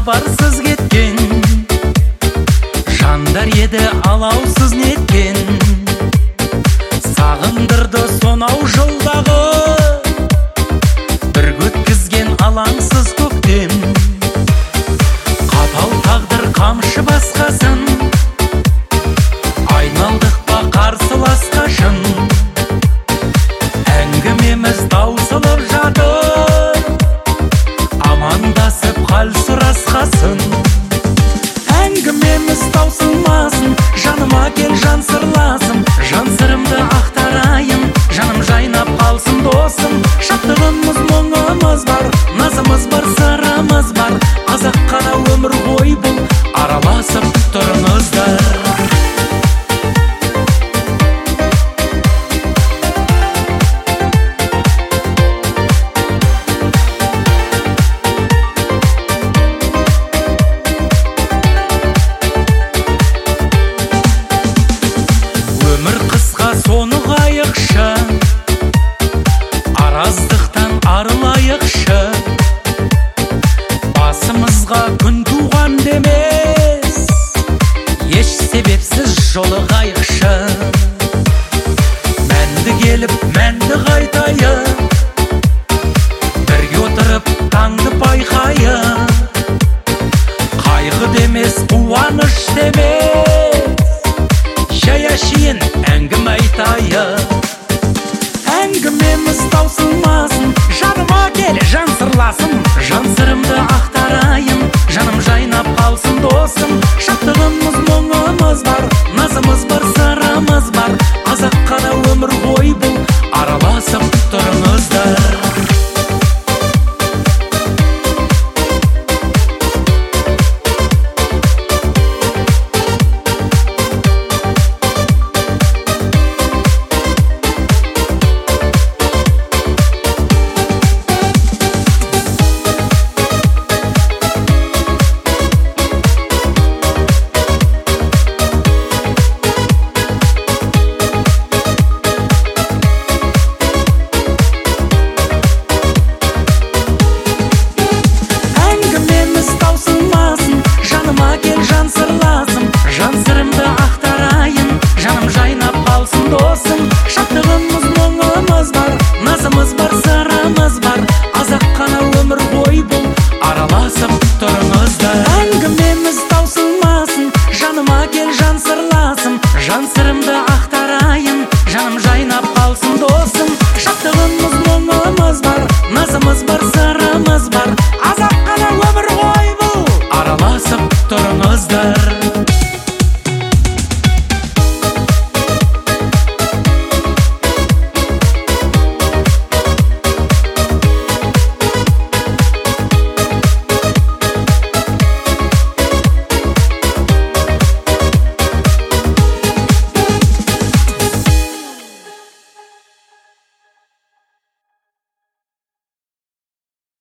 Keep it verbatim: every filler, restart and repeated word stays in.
хабарсыз кеткен, жандар еді алаусыз неткен. Сағындырды сонау жылдағы бір өткізген алаңсыз көктем. Қатал тағдыр қамшы басқасын, айналдық па қарсыласқа шын. Әңгімеміз таусылып жатыр, амандасып хал сұрасқасын. Әңгімеміз таусылмасын, жаныма кел жан сырласым. Жан сырымды ақтарайын, жаным жайнап қалсын досым. Шаттығымыз мұңымыз бар, назымыз бар, сырымыз бар. Қазақ қана өмір ғой бұл, араласып тұрыңыздар. Өмір қысқа, соны қайықшы, араздықтан арылайықшы. Басымызға күн туған демес, еш себепсіз жолығайықшы. Мәнді келіп мәнді қайтайық,